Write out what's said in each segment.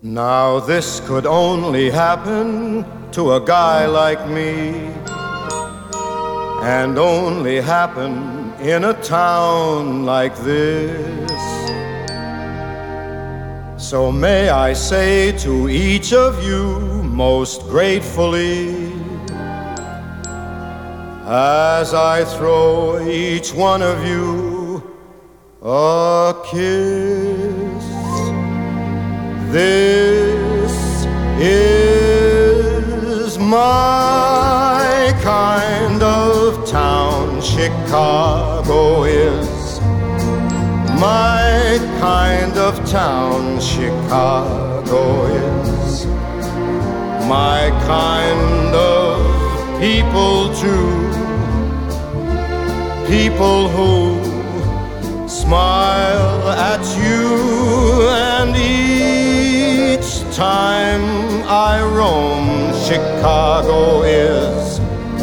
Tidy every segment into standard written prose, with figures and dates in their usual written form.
Now this could only happen to a guy like me, and only happen in a town like this. So may I say to each of you most gratefully, as I throw each one of you a kiss, this is my kind of town. Chicago is my kind of town. Chicago is my kind of people too. People who smile at you, and each time I roam, Chicago is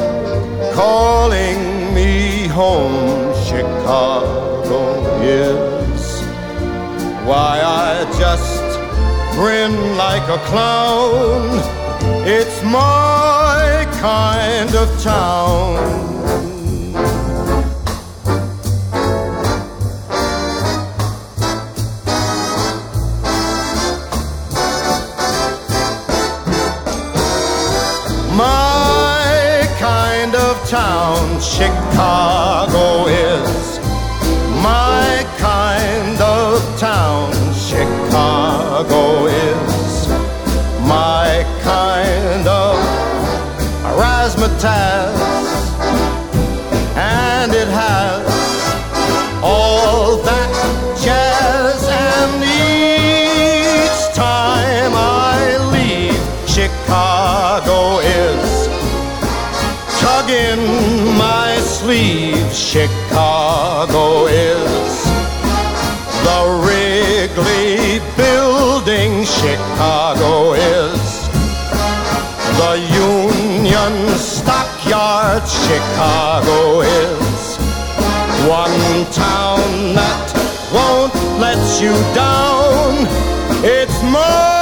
calling me home. Chicago is why I just grin like a clown. It's my kind of town. My kind of town. Chicago is my kind of town. Chicago is my kind of razzmatazz, and it has all that jazz. And each time I leave, Chicago is tugging my sleeve. Chicago is the Wrigley Building. Chicago is the Union Stockyard. Chicago is one town that won't let you down. It's more